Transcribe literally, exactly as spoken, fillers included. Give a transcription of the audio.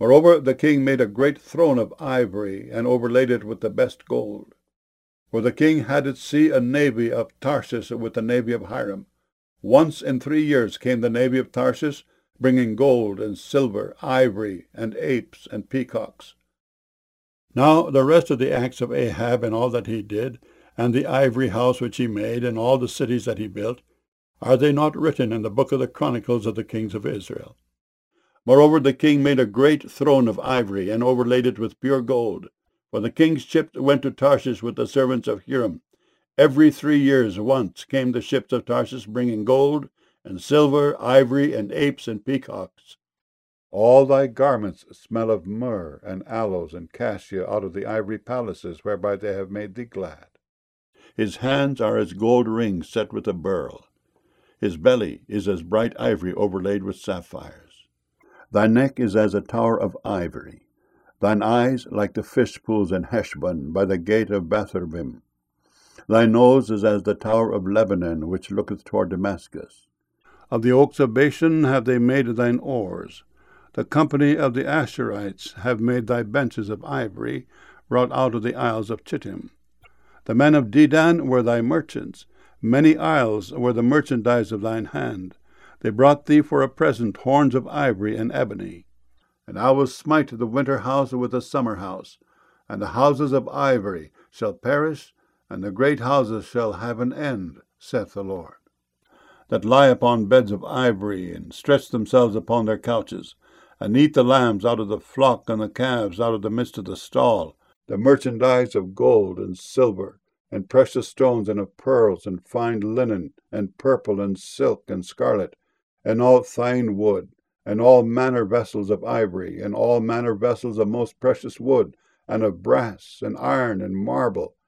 Moreover, the king made a great throne of ivory, and overlaid it with the best gold. For the king had at sea a navy of Tarshish with the navy of Hiram. Once in three years came the navy of Tarshish, bringing gold and silver, ivory, and apes, and peacocks. Now the rest of the acts of Ahab, and all that he did, and the ivory house which he made, and all the cities that he built, are they not written in the book of the Chronicles of the kings of Israel? Moreover, the king made a great throne of ivory, and overlaid it with pure gold. For the king's ships went to Tarshish with the servants of Hiram. Every three years once came the ships of Tarshish, bringing gold, and silver, ivory, and apes, and peacocks. All thy garments smell of myrrh, and aloes, and cassia out of the ivory palaces whereby they have made thee glad. His hands are as gold rings set with a beryl. His belly is as bright ivory overlaid with sapphires. Thy neck is as a tower of ivory, thine eyes like the fish pools in Heshbon by the gate of Bethabim. Thy nose is as the tower of Lebanon, which looketh toward Damascus. Of the oaks of Bashan have they made thine oars. The company of the Asherites have made thy benches of ivory, wrought out of the isles of Chittim. The men of Dedan were thy merchants. Many isles were the merchandise of thine hand. They brought thee for a present horns of ivory and ebony. And I will smite the winter house with the summer house, and the houses of ivory shall perish, and the great houses shall have an end, saith the Lord, that lie upon beds of ivory, and stretch themselves upon their couches, and eat the lambs out of the flock, and the calves out of the midst of the stall, the merchandise of gold and silver, and precious stones, and of pearls, and fine linen, and purple, and silk, and scarlet, and all fine wood, and all manner vessels of ivory, and all manner vessels of most precious wood, and of brass, and iron, and marble,